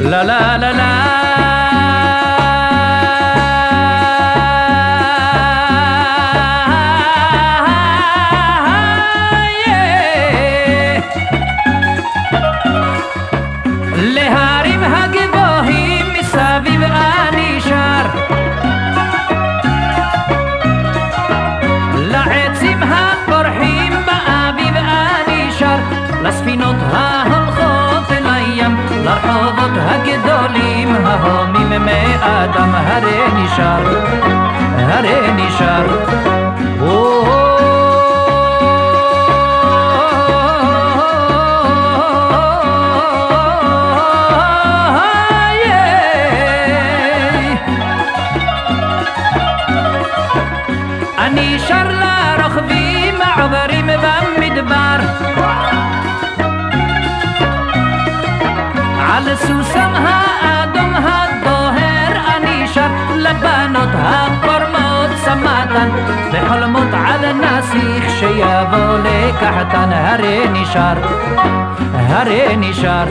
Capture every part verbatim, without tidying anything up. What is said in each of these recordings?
לה לה לה לה להרים הגבוהים מסביב אני שר, לעצים הפורחים באביב אני שר, לספינות ההולכות אל הים, לרחובות הגדולים ההומים מאדם, הרי נשאר, הרי נשאר. אני שר לרוכבים העוברים במדבר, על סוסם האדום הדוהר אני שר, לבנות הפורמות סמתן, וחולמות על נסיך שיבוא לקחתן, הרי נשאר, הרי נשאר.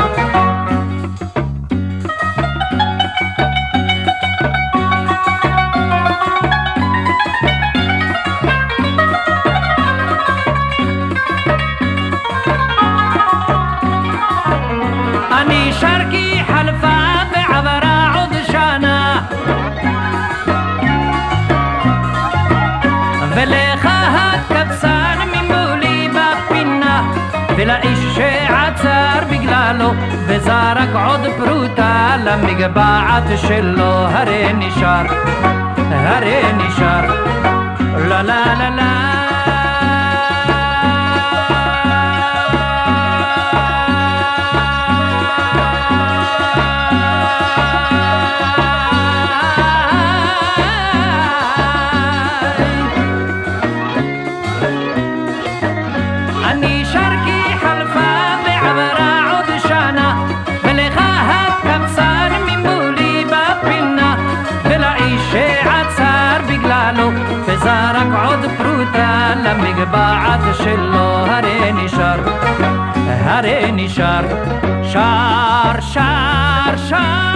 אני שר כי חלפה ועברה עוד שנה, ולך הקבצן ממולי בפינה, ולאיש שעצר בגללו וזרק עוד פרוטה למגבעת שלו, הרי נשאר, הרי נשאר. לה לה לה לה אני שר כי חלפה ועברה עוד שנה, ולך הקבצן ממולי בפינה, ולאיש שעצר בגללו וזרק עוד פרוטה למגבעת שלו, הרי נשאר, הרי נשאר. שר שר שר